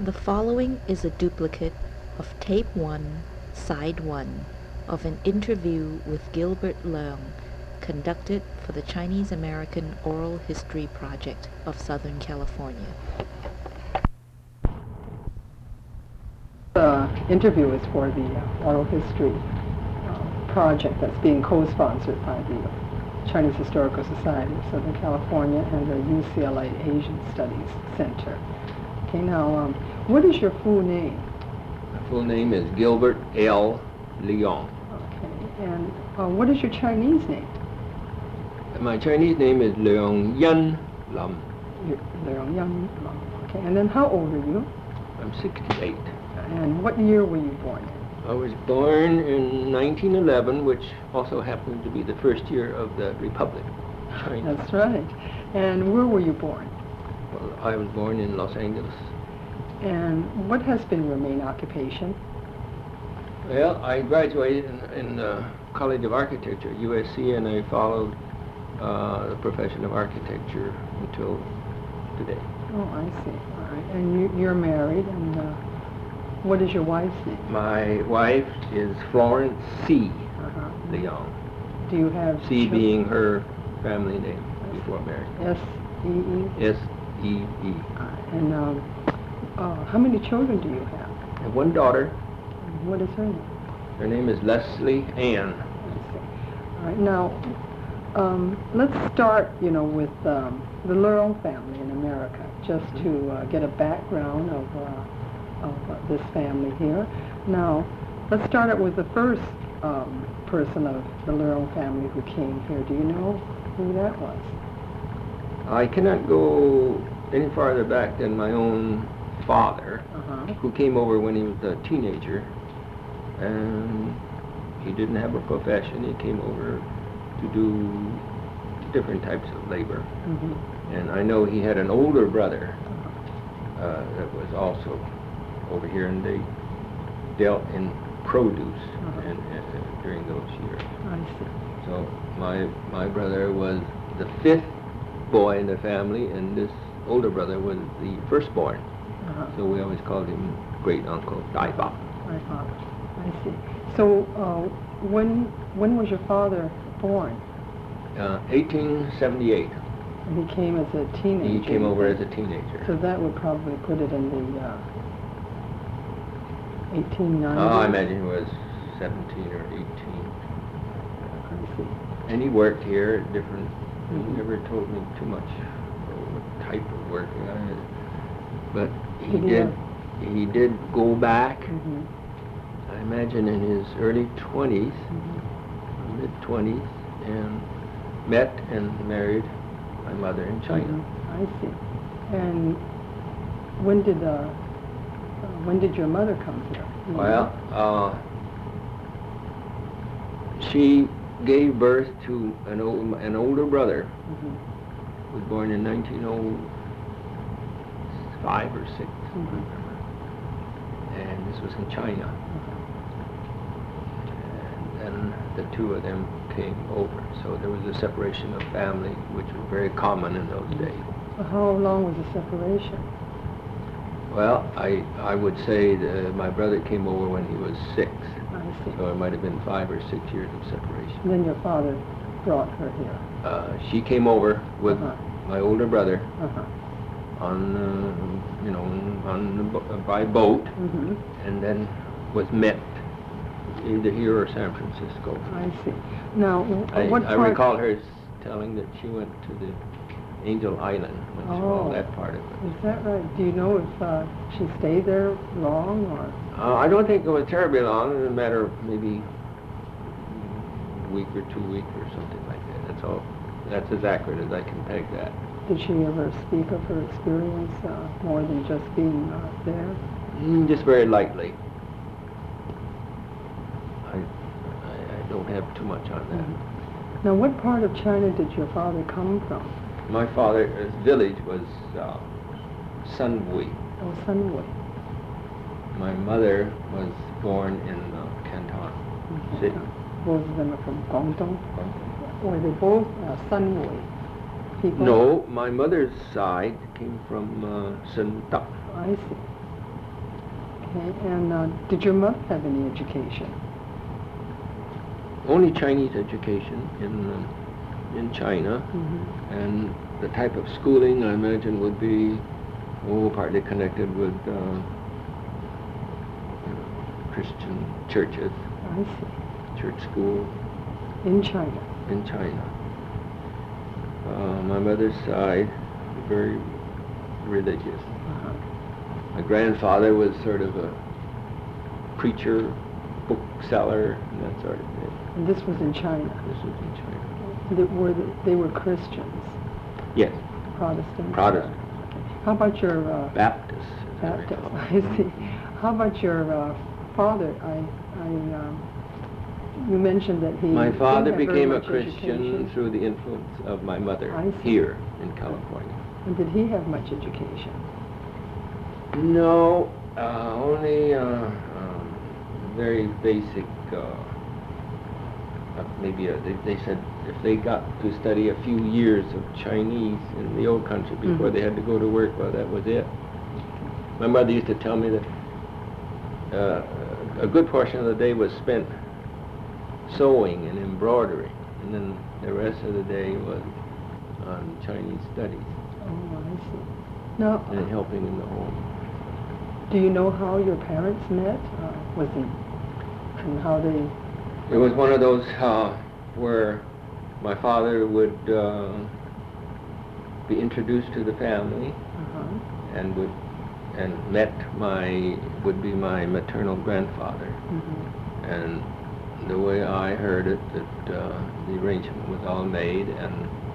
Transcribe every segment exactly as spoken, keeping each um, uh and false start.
The following is a duplicate of Tape one, Side one of an interview with Gilbert Leung conducted for the Chinese American Oral History Project of Southern California. The interview is for the uh, Oral History uh, Project that's being co-sponsored by the Chinese Historical Society of Southern California and the U C L A Asian Studies Center. Okay, now, um, what is your full name? My full name is Gilbert L. Leung. Okay, and uh, what is your Chinese name? My Chinese name is Leung Yan Lam. You're Leung Yan Lam. Okay, and then how old are you? I'm sixty-eight. And what year were you born in? I was born in nineteen eleven, which also happened to be the first year of the Republic of China. That's right. And where were you born? Well, I was born in Los Angeles. And what has been your main occupation? Well, I graduated in, in the College of Architecture, U S C, and I followed uh, the profession of architecture until today. Oh, I see. All right. And you, you're married, and uh, what is your wife's name? My wife is Florence C. Uh-huh. Leung. Do you have C children? being her family name before marriage. S E E? S E E. Uh, and um, uh, how many children do you have? I have one daughter. And what is her name? Her name is Leslie Ann. I see. All right. Now, um, let's start, you know, with um, the Leung family in America, just to uh, get a background of, uh, of uh, this family here. Now, let's start out with the first um, person of the Leung family who came here. Do you know who that was? I cannot go any farther back than my own father, Uh-huh. who came over when he was a teenager, and he didn't have a profession. He came over to do different types of labor. Mm-hmm. And I know he had an older brother uh, that was also over here, and they dealt in produce Uh-huh. and, uh, during those years. I see. So my my brother was the fifth boy in the family, and this older brother was the firstborn. Uh-huh. So we always called him Great Uncle Dai Fa. My father. I see. So, uh, when when was your father born? Uh, eighteen seventy-eight. And he came as a teenager. He came over as a teenager. So that would probably put it in the uh, eighteen ninety. Oh, I imagine he was seventeen or eighteen. I see. And he worked here at different. Mhm. He never told me too much what type of work. Uh, but he Did he, did. uh, He did go back. Mm-hmm. I imagine in his early twenties, Mm-hmm. mid twenties, and met and married my mother in China. Mhm. I see. And when did uh, uh, when did your mother come here? You know? Well, uh, she gave birth to an old, an older brother Mhm. who was born in nineteen oh five or six, Mhm. and this was in China. And then the two of them came over, so there was a separation of family, which was very common in those days. So how long was the separation? Well, I I would say that my brother came over when he was six, I see. so it might have been five or six years of separation. And then your father brought her here. Uh, she came over with Uh-huh. my older brother Uh-huh. on, uh, you know, on the bo- uh, by boat, Mm-hmm. and then was met either here or San Francisco. I see. Now, w- I, what I part? recall her s- telling that she went to the Angel Island when she saw Oh. that part of it. Is that right? Do you know if uh, she stayed there long or? Uh, I don't think it was terribly long. It was a matter of maybe a week or two weeks or something like that. That's all. That's as accurate as I can peg that. Did she ever speak of her experience uh, more than just being uh, there? Mm, just very lightly. I, I, I don't have too much on that. Mhm. Now, what part of China did your father come from? My father's village was uh, Sunwei. Oh, Sunway. My mother was born in uh, Canton City. Both of them are from Guangdong. Were they both uh, Sunway people? No, my mother's side came from uh, Senta. I see. Okay, and uh, did your mother have any education? Only Chinese education in uh, in China, Mm-hmm. and the type of schooling I imagine would be, oh, partly connected with uh, you know, Christian churches, I see. church school In China. in China. Uh, my mother's side, very religious. Uh-huh. My grandfather was sort of a preacher, bookseller, and that sort of thing. And this was in China. This was in China. They were, the, they were Christians, Yes, Protestants? Protestant. Okay. How about your... Uh, Baptist. as I Baptist, recall. I see. How about your uh, father? I, I, um, you mentioned that he... My didn't father have very became a much Christian education. through the influence of my mother I see. here in California. And did he have much education? No, uh, only uh, um, very basic. Uh, uh, maybe a, they, they said if they got to study a few years of Chinese in the old country before Mhm. they had to go to work, well, that was it. My mother used to tell me that uh, a good portion of the day was spent sewing and embroidery, and then the rest of the day was on Chinese studies Oh, I see. Now, and helping in the home. do you know how your parents met? Uh, was it, and how they... It was one of those uh, where my father would uh, be introduced to the family Uh-huh. and would and met my would be my maternal grandfather. Mm-hmm. And the way I heard it, that uh, the arrangement was all made, and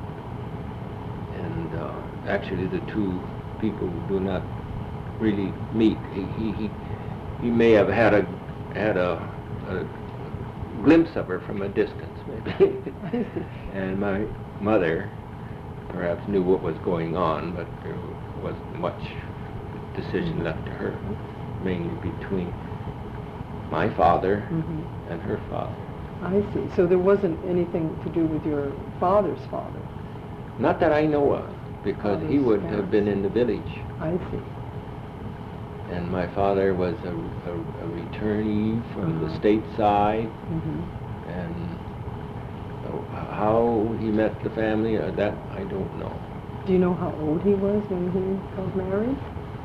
and uh, actually the two people do not really meet. He he he, he may have had a had a, a glimpse of her from a distance, maybe. I see. And my mother perhaps knew what was going on, but there wasn't much decision left to her, mainly between my father Mm-hmm. and her father. I see. So there wasn't anything to do with your father's father? Not that I know of, because he Father's would have been in the village, I see. and my father was a, a, a returnee from the Uh-huh. state side, Mm-hmm. and uh, how he met the family, uh, that I don't know. Do you know how old he was when he got married?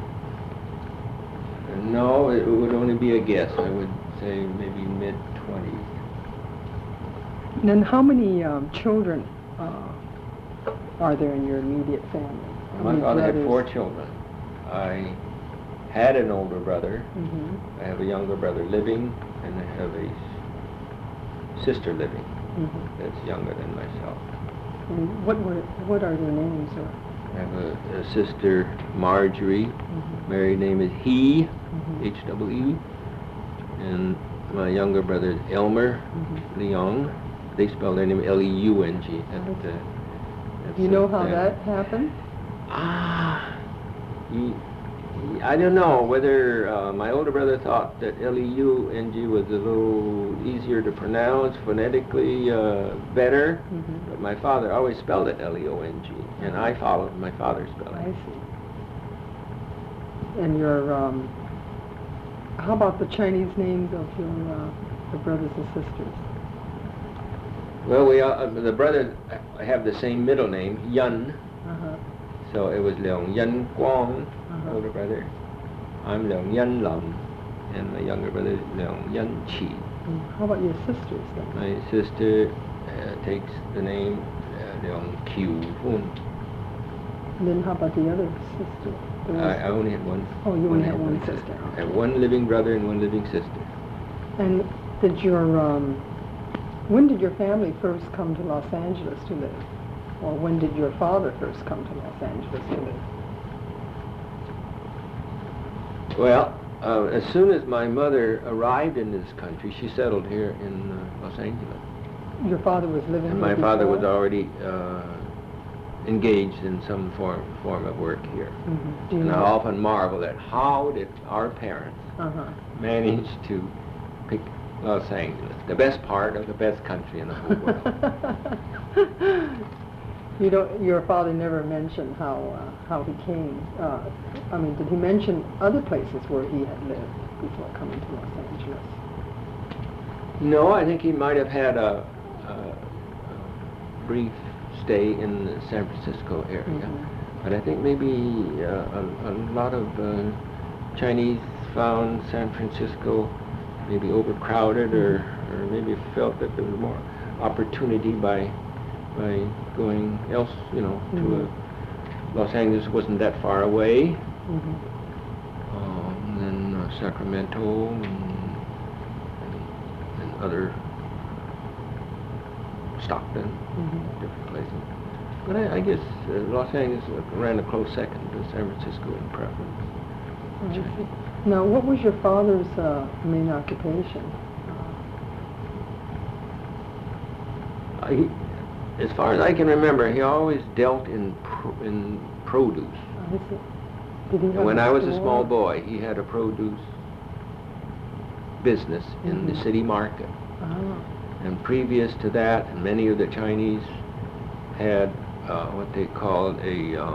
No, it would only be a guess. I would say maybe mid-twenties. And then how many um, children uh, are there in your immediate family? How My many father had brothers? four children. I had an older brother. Mm-hmm. I have a younger brother living, and I have a s- sister living Mm-hmm. that's younger than myself. And what were, what are their names? Or? I have a, a sister, Marjorie. Mm-hmm. Married name is He, Mm-hmm. H W E. And my younger brother is Elmer Mm-hmm. Leung. They spell their name L E U N G. That, uh, that's Do you know a how family. that happened? Ah, he, he, I don't know whether uh, my older brother thought that L E U N G was a little easier to pronounce, phonetically uh, better, Mm-hmm. but my father always spelled it L E O N G, and I followed my father's I spelling. see. And your, um, how about the Chinese names of your, uh, your brothers and sisters? Well, we uh, the brothers have the same middle name, Yun, Uh-huh. so it was Leung Yun Guang, Uh-huh. older brother. I'm Leung Yun Lum, and my younger brother is Leung Yun Chi. And how about your sisters then? My sister uh, takes the name uh, Leung Kiu Hun. And then how about the other sister? There was- I, I only had one. Oh, you only had one living sister, I okay. have one living brother and one living sister. And did your, um, when did your family first come to Los Angeles to live? Or when did your father first come to Los Angeles to live? Well, uh, as soon as my mother arrived in this country, she settled here in uh, Los Angeles. Your father was living And here my father was before? already uh, engaged in some form form of work here. Mhm. Do you And I know? often marvel at how did our parents Uh-huh. manage to pick Los Angeles, the best part of the best country in the whole world. You don't, your father never mentioned how, uh, how he came, uh, I mean, did he mention other places where he had lived? before coming to Los Angeles? No, I think he might have had a, a, a brief stay in the San Francisco area. Mm-hmm. But I think maybe uh, a, a lot of uh, Chinese found San Francisco maybe overcrowded, or, or maybe felt that there was more opportunity by by going else, you know, mm-hmm. to a, Los Angeles wasn't that far away. Mm-hmm. Um, and then uh, Sacramento and, and, and other Stockton, mm-hmm. different places. But I, I guess uh, Los Angeles ran a close second to San Francisco in preference. I see. Now, what was your father's uh, main occupation? I, as far as I can remember, he always dealt in pro, in produce. I see. Did he have And when a I was a store? small boy, he had a produce business in the Mhm. city market. Ah. And previous to that, many of the Chinese had uh, what they called a uh,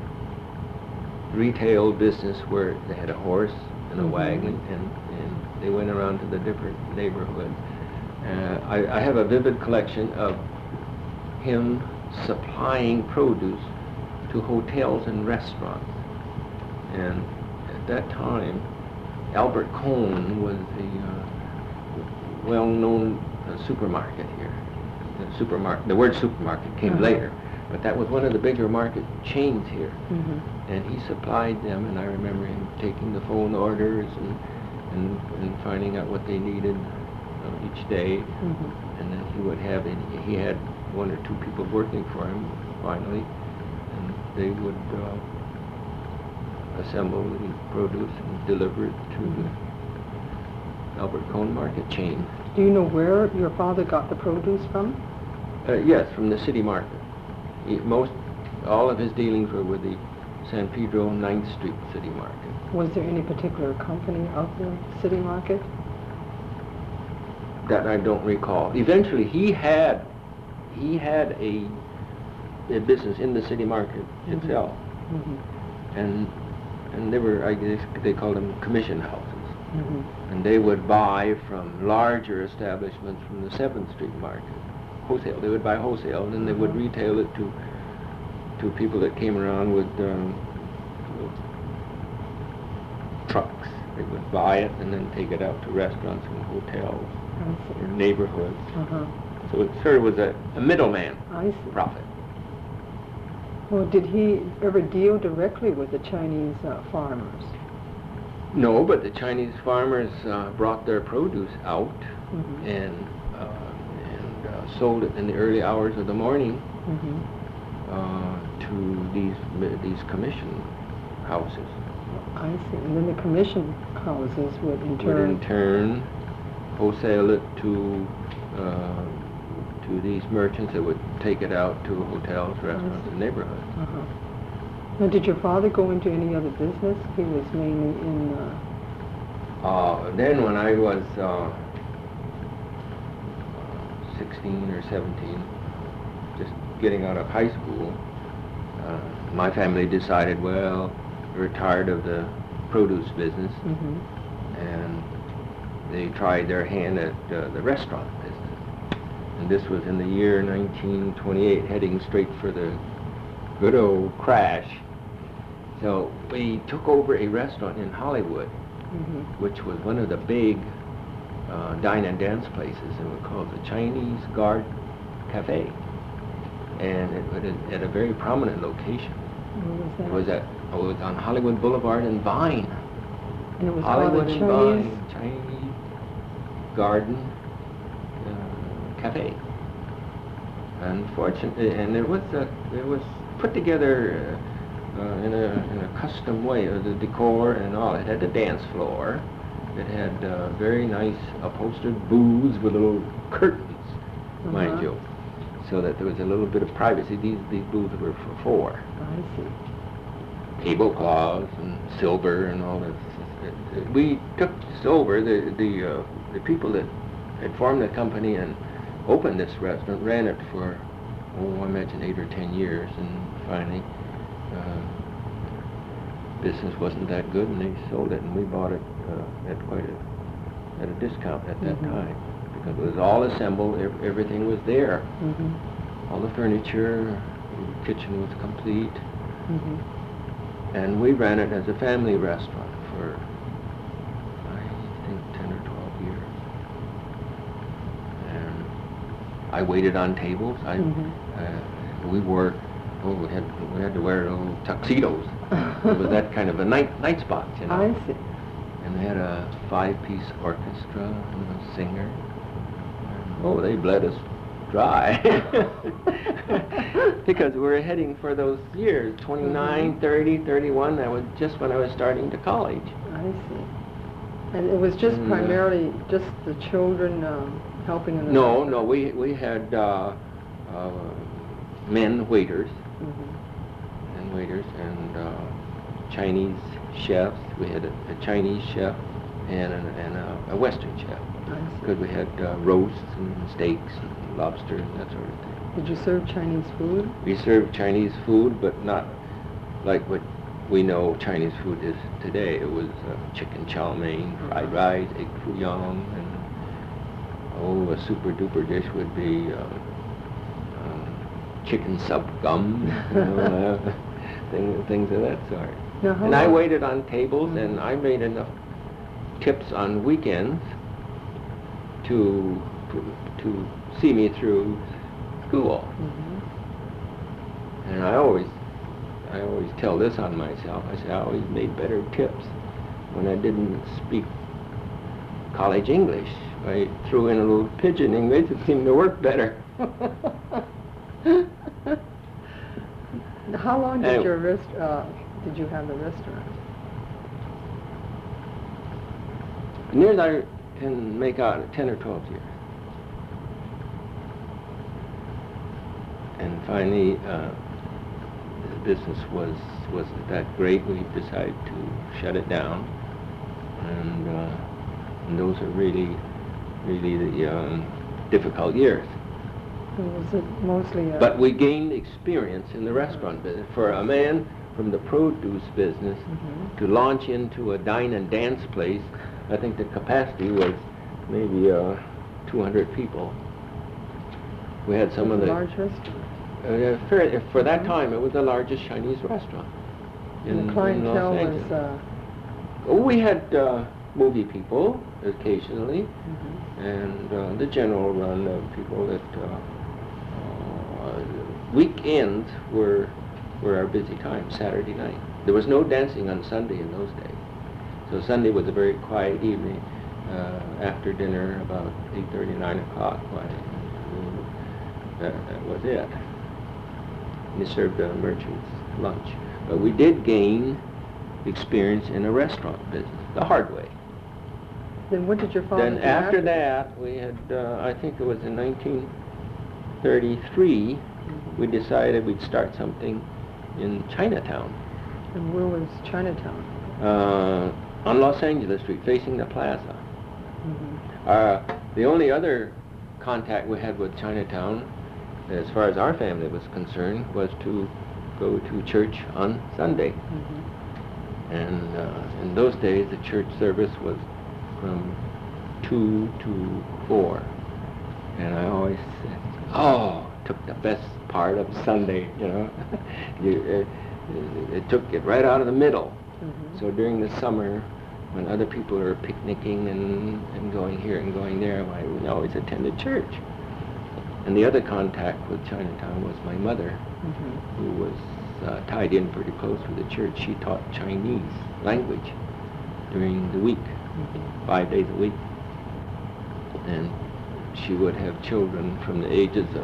retail business, where they had a horse and a Mhm. wagon, and, and they went around to the different neighborhoods. Uh, I, I have a vivid collection of him supplying produce to hotels and restaurants. And at that time, Albert Cohn was a uh, well-known uh, supermarket here. The supermarket, the word supermarket came Uh-huh. later, but that was one of the bigger market chains here. Mm-hmm. And he supplied them, and I remember him taking the phone orders and and, and finding out what they needed uh, each day. Mm-hmm. And then he would have, it, he had one or two people working for him finally, and they would uh, assemble the produce and deliver it to Mm-hmm. the Albert Cohn market chain. Do you know where your father got the produce from? Uh, yes, from the city market. He, most, all of his dealings were with the San Pedro ninth Street City Market. Was there any particular company of the city market? That I don't recall. Eventually, he had, he had a, a business in the city market Mhm. itself, Mm-hmm. and and they were, I guess they called them commission houses, Mm-hmm. and they would buy from larger establishments from the seventh Street Market, wholesale. They would buy wholesale, and then they would Mhm. retail it to to people that came around with, um, with trucks. They would buy it and then take it out to restaurants and hotels I or see. neighborhoods. Uh-huh. So it sort of was a, a middleman I see. profit. Well, did he ever deal directly with the Chinese uh, farmers? No, but the Chinese farmers uh, brought their produce out Mm-hmm. and uh, and uh, sold it in the early hours of the morning Mm-hmm. uh, to these these commission houses. I see. And then the commission houses would in Would turn... in turn wholesale it to uh, to these merchants that would take it out to hotels, restaurants, and neighborhoods. Uh-huh. Now, did your father go into any other business? He was mainly in... Uh, Uh, then when I was uh, sixteen or seventeen, just getting out of high school, uh, my family decided, well, we were tired of the produce business, mm-hmm. and they tried their hand at uh, the restaurant business. And this was in the year nineteen twenty-eight, heading straight for the good old crash. So we took over a restaurant in Hollywood, Mm-hmm. which was one of the big uh, dine and dance places, and was called the Chinese Guard Cafe. And it was at a very prominent location. Where was that? It was at oh, it was on Hollywood Boulevard and Vine. And it was Hollywood called and a Chinese... Vine Chinese Garden uh, Cafe. Unfortunately, and it was uh, it was put together uh, uh, in a in a custom way. Uh, the decor and all. It had a dance floor. It had uh, very nice upholstered booths with little curtains, Uh-huh. mind you, so that there was a little bit of privacy. These these booths were for four. I see. Tablecloths and silver and all this. It- it- We took this over. The the uh, the people that had formed the company and opened this restaurant ran it for oh I imagine eight or ten years, and finally uh, business wasn't that good, and they sold it, and we bought it uh, at quite a, at a discount at that Mhm. time, because it was all assembled, ev- everything was there. Mhm. All the furniture, the kitchen was complete, Mhm. and we ran it as a family restaurant for, I think, ten or twelve years. And I waited on tables. I, Mhm. uh, we wore, oh, we had we had to wear little tuxedos. It was that kind of a night night spot, you know. I see. And they had a five-piece orchestra and a singer. And, oh, they bled us dry. Because we were heading for those years, twenty-nine, Mhm. thirty, thirty-one. That was just when I was starting to college. I see. And it was just Mm. primarily just the children um, helping in the No, restaurant? no, we we had uh, uh, men waiters Mhm. and waiters and uh, Chinese chefs. We had a, a Chinese chef and, an, and a, a Western chef. I see. Because we had uh, roasts and steaks and lobster and that sort of thing. Did you serve Chinese food? We served Chinese food, but not like what we know Chinese food is today. It was uh, chicken chow mein, fried rice, egg foo young, and oh, a super duper dish would be uh, uh, chicken sub gum, you know, uh, thing, things of that sort. Now, how And I long- waited on tables, and I made enough tips on weekends to to see me through school. Mhm. And I always, I always tell this on myself. I say I always made better tips when I didn't speak college English. I threw in a little pidgin English. It seemed to work better. How long did Anyway. your rest, uh, did you have the restaurant? Near as I can make out, ten or twelve years. And finally, uh, the business was wasn't that great. We decided to shut it down, and, uh, and those are really, really the um, difficult years. Or was it mostly a... But we gained experience in the restaurant business. For a man from the produce business Mhm. to launch into a dine and dance place, I think the capacity was maybe uh, two hundred people. We had some It of was the... a large restaurant. Uh, for, for that Mhm. time, it was the largest Chinese restaurant in, And the in Los clientele Angeles. was... Uh, Oh, we had uh, movie people occasionally, mhm. and uh, the general run of people that uh, uh, weekends were were our busy time. Saturday night, there was no dancing on Sunday in those days, so Sunday was a very quiet evening. Uh, after dinner, about eight thirty, nine o'clock, why, uh, that, that was it. We served the merchants lunch, but we did gain experience in a restaurant business the hard way. Then what did your father Then do after that, we had, uh, I think it was in nineteen thirty-three, Mhm. we decided we'd start something in Chinatown, And where was Chinatown? uh, on Los Angeles Street, facing the plaza. Mhm. Uh, the only other contact we had with Chinatown, as far as our family was concerned, was to go to church on Sunday. Mhm. And uh, in those days, the church service was from two to four. And I always said, oh, took the best part of Sunday, you know. you, it, it took it right out of the middle. Mhm. So during the summer, when other people are picnicking and, and going here and going there, I we always attended church. And the other contact with Chinatown was my mother, Mhm. who was uh, tied in pretty close with the church. She taught Chinese language during the week, Mhm. five days a week. And she would have children from the ages of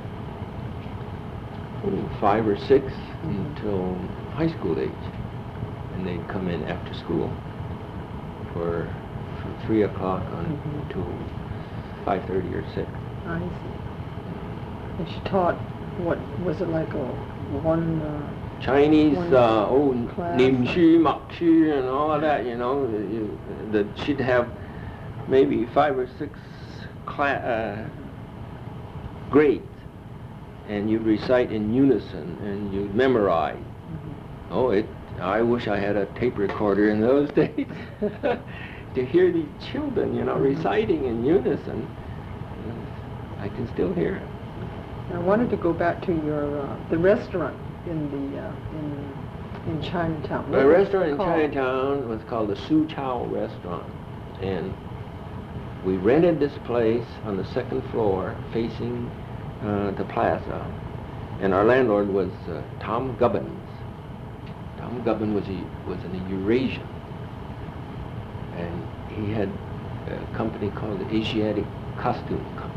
oh, five or six Mhm. until high school age. And they'd come in after school for from three o'clock on Mhm. to five thirty or six. I see. And she taught, what, was it like a one, uh, Chinese, One uh, oh, class. Nim Xu, Mak Xu, and all of that, you know, you, that she'd have maybe five or six cla- uh, grades, and you'd recite in unison, and you'd memorize. mhm. Oh, it I wish I had a tape recorder in those days to hear these children, you know, reciting in unison. I can still hear it. I wanted to go back to your uh, the restaurant in the uh, in in Chinatown. My restaurant in Chinatown was called the Su Chow Restaurant, and we rented this place on the second floor facing uh, the plaza, and our landlord was uh, Tom Gubbins. Tom Gubbins was a was an Eurasian, and he had a company called the Asiatic Costume Company.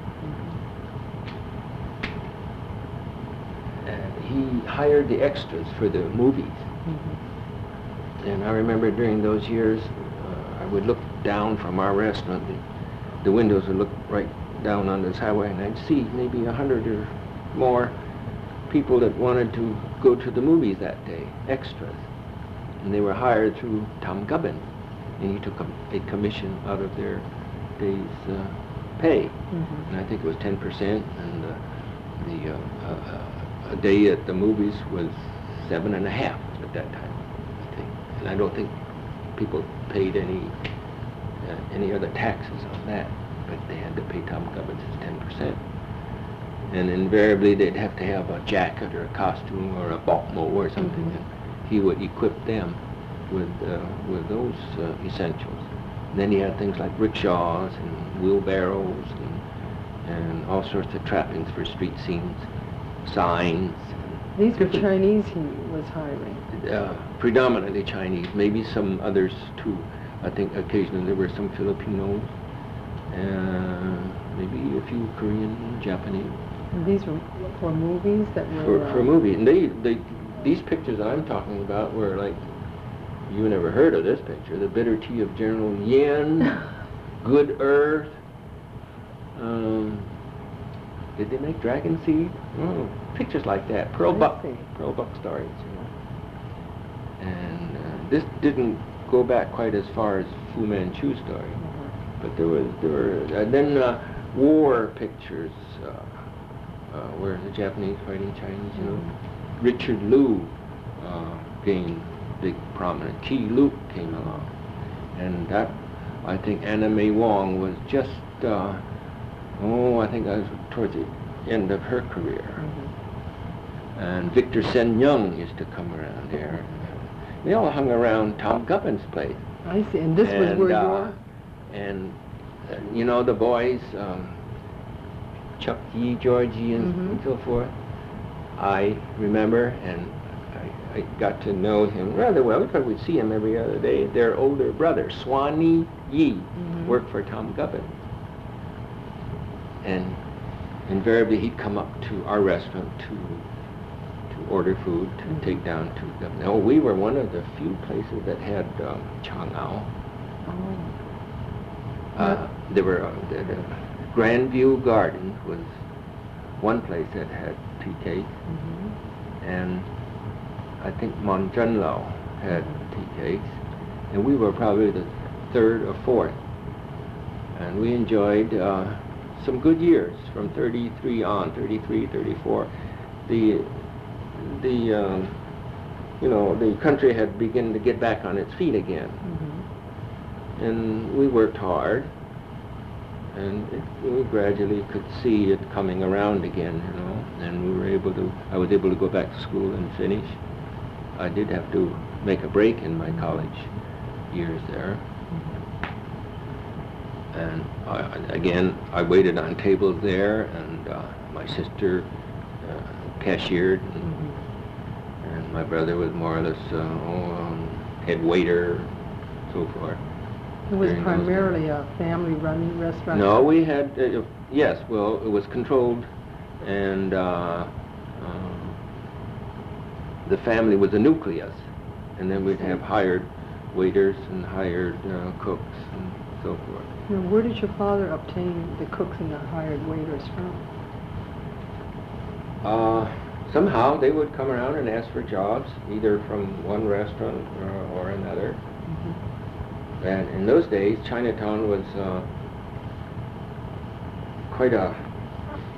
And he hired the extras for the movies. Mm-hmm. And I remember during those years, uh, I would look down from our restaurant. The, the windows would look right down on this highway, and I'd see maybe a hundred or more people that wanted to go to the movies that day, extras. And they were hired through Tom Gubbins, and he took a, a commission out of their day's uh, pay. Mm-hmm. And I think it was ten percent, and uh, the uh, uh, a day at the movies was seven and a half at that time, I think. And I don't think people paid any uh, any other taxes on that, but they had to pay Tom Gubbins his ten percent. And invariably they'd have to have a jacket or a costume or a balmo or something, mm-hmm. and he would equip them with uh, with those uh, essentials. And then he had things like rickshaws and wheelbarrows and, and all sorts of trappings for street scenes, signs. These were Chinese he was hiring? Uh, predominantly Chinese, maybe some others too. I think occasionally there were some Filipinos, uh, maybe a few Korean, Japanese. And these were for movies that were... For, for uh, movies. And they, they, these pictures that I'm talking about were like, you never heard of this picture, The Bitter Tea of General Yen, Good Earth. Um, did they make Dragon Seed? Oh, pictures like that. Pearl Buck, Pearl Buck stories, you know. And uh, this didn't go back quite as far as Fu Manchu story, mm-hmm. but there was there were uh, then uh, war pictures uh, uh, where the Japanese fighting Chinese, you know. Mm-hmm. Richard Liu uh, gained big prominence. Key Luke came along, and that I think Anna May Wong was just. Uh, Oh, I think I was towards the end of her career. Mm-hmm. And Victor Sen Young used to come around there. They all hung around Tom Gubbins' place. I see, and this and, was where uh, you were? And, uh, you know, the boys, um, Chuck Yi, Georgie, and, mm-hmm. and so forth. I remember, and I, I got to know him rather well because we'd see him every other day. Their older brother, Swanee Yi, mm-hmm. worked for Tom Gubbins. And invariably he'd come up to our restaurant to to order food to mm-hmm. take down to the... Now, we were one of the few places that had um, chang'ao. Oh. Uh, there were... Uh, the, the Grandview Gardens was one place that had tea cake. Mm-hmm. And I think Monjunlao had tea cakes. And we were probably the third or fourth. And we enjoyed... Uh, some good years from thirty-three on, thirty-three, thirty-four. The, the, um, you know, the country had begun to get back on its feet again. Mm-hmm. And we worked hard, and it, we gradually could see it coming around again, you know, and we were able to, I was able to go back to school and finish. I did have to make a break in my college years there. And I, again, I waited on tables there, and uh, my sister uh, cashiered, and, mm-hmm. and my brother was more or less uh, oh, um, head waiter, so forth. It was primarily a family-run restaurant? No, we had, uh, yes, well, it was controlled, and uh, uh, the family was a nucleus, and then we'd have hired waiters and hired uh, cooks and so forth. Now, where did your father obtain the cooks and the hired waiters from? Uh, somehow they would come around and ask for jobs, either from one restaurant or, or another. Mm-hmm. And in those days, Chinatown was uh, quite a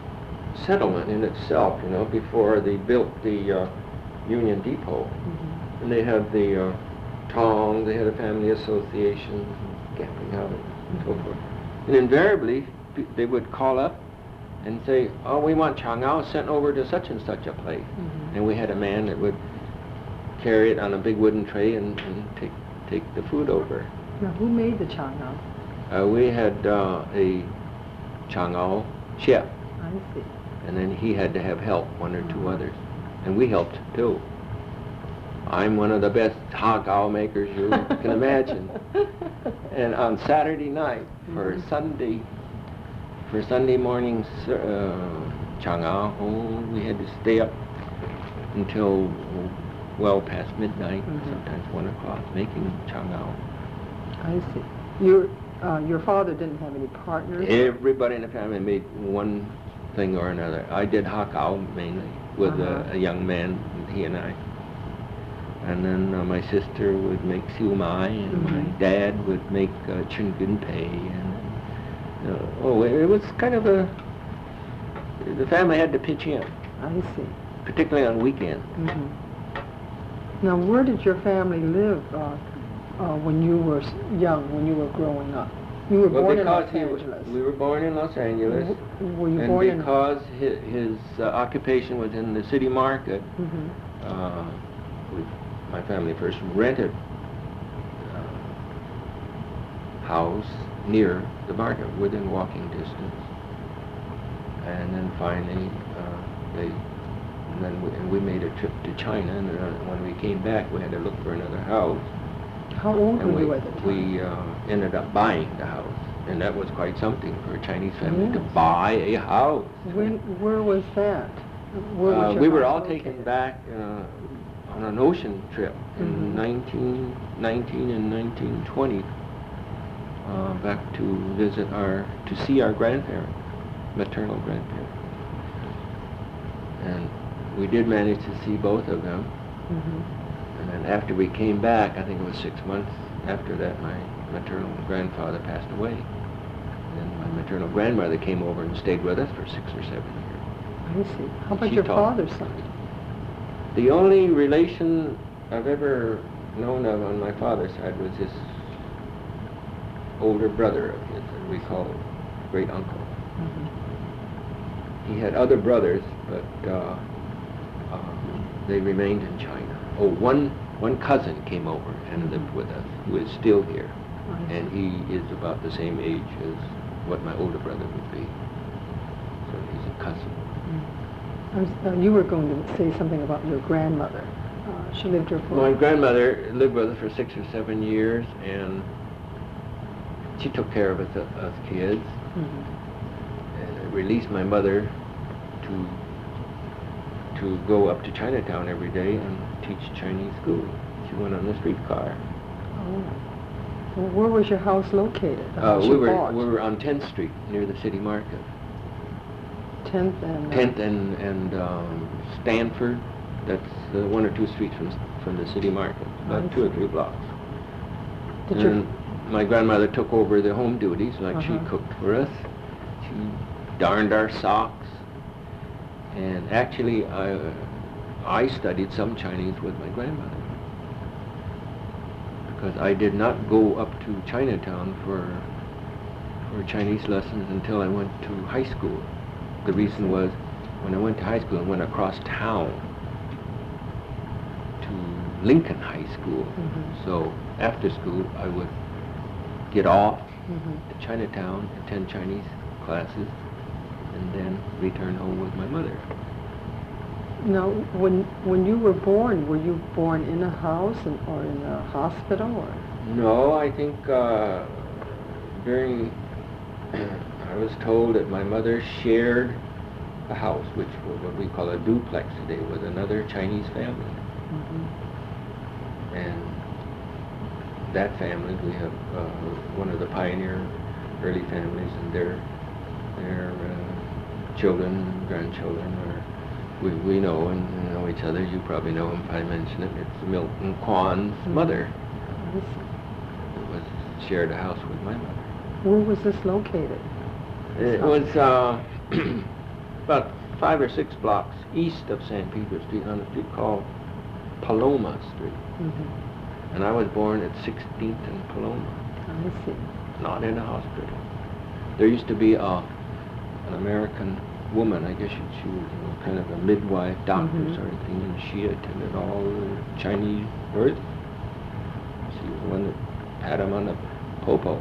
settlement in itself, you know, before they built the uh, Union Depot. Mm-hmm. And they had the uh, Tong, they had a family association, camping out, and so forth. And invariably, p- they would call up and say, oh, we want changao sent over to such and such a place. Mm-hmm. And we had a man that would carry it on a big wooden tray and, and take take the food over. Now, who made the changao? Uh, we had uh, a changao chef, I see. and then he had to have help, one or two Mhm. others. And we helped too. I'm one of the best hagao makers you can imagine. And on Saturday night, for Mhm. Sunday, for Sunday morning uh, changao, oh, we had to stay up until well past midnight, Mhm. sometimes one o'clock, making changao. I see. Your uh, your father didn't have any partners? Everybody in the family made one thing or another. I did hakao mainly with Uh-huh. a, a young man, he and I. And then uh, my sister would make siu mai, and Mhm. my dad would make uh, chun gun pei. And uh, oh, it, it was kind of a. The family had to pitch in, I see. particularly on weekends. Hmm. Now, where did your family live uh, uh, when you were s- young, when you were growing up? You were Well, born in because Los he was, Angeles. we were born in Los Angeles, W- Were you and born in? because his, his uh, occupation was in the city market, Mhm. uh, we, my family first rented a house near the market, within walking distance, and then finally uh, they, and then we, and we made a trip to China, and then when we came back, we had to look for another house. How old And were we, you at the time? we uh, ended up buying the house, and that was quite something for a Chinese family to Yes. buy a house. When, where was that? Where was Uh, your we were house all located? taken back uh, on an ocean trip in Mhm. nineteen nineteen and nineteen twenty, uh, back to visit our, to see our grandparents, maternal grandparents. And we did manage to see both of them. Mhm. And then after we came back, I think it was six months after that, my maternal grandfather passed away. And then my maternal grandmother came over and stayed with us for six or seven years. I see. How about She your taught. father's side? The only relation I've ever known of on my father's side was his older brother of his that we called great uncle. Mhm. He had other brothers, but uh, uh, they remained in China. Oh, one one cousin came over and lived with us, who is still here, I see. and he is about the same age as what my older brother would be. So he's a cousin. I was, uh, you were going to say something about your grandmother. Uh, she lived here for... My grandmother lived with us for six or seven years, and she took care of us, us kids, Mhm. and released my mother to to go up to Chinatown every day and teach Chinese school. She went on the streetcar. Oh. Well, where was your house located? The Uh, house we you were bought? we were on tenth Street near the city market. tenth and... uh, tenth and and um, Stanford. That's uh, one or two streets from from the city market, I about two or see. three blocks. Did your... And my grandmother took over the home duties, like she Uh-huh. cooked for us. She darned our socks. And actually, I, I studied some Chinese with my grandmother. Because I did not go up to Chinatown for, for Chinese lessons until I went to high school. The reason was, when I went to high school, I went across town to Lincoln High School. Mhm. So after school, I would get off Mhm. to Chinatown, attend Chinese classes, and then return home with my mother. Now, when when you were born, were you born in a house and, or in a hospital, or? No, I think uh, during, I was told that my mother shared a house, which was what we call a duplex today, with another Chinese family. Mhm. And that family, we have uh, one of the pioneer early families, and their their uh, children, grandchildren, are, we, we know and know each other. You probably know him if I mention it. It's Milton Kwan's Mhm. mother. I see. It was shared a house with my mother. Where was this located? It house? was uh, about five or six blocks east of San Pedro Street on a street called Paloma Street. Mm-hmm. And I was born at sixteenth and Paloma, I see. not in a hospital. There used to be a, an American woman, I guess she, she was you know, kind of a midwife, doctor Mhm. sort of thing, and she attended all the Chinese births. She was the one that had them on the popo.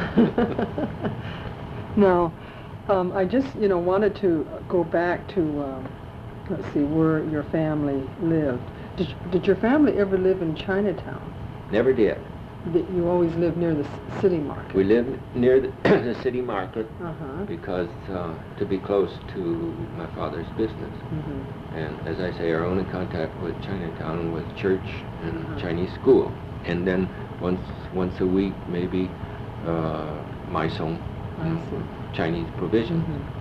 Now, um, I just, you know, wanted to go back to, um, let's see, where your family lived. Did, did your family ever live in Chinatown? Never did. That you always lived near the c- city market? We lived near the, the city market Uh-huh. because uh, to be close to my father's business. Mm-hmm. And as I say, our only contact with Chinatown was church and Uh-huh. Chinese school. And then once once a week, maybe, uh, Maisong, I see. Chinese provisions. Mm-hmm.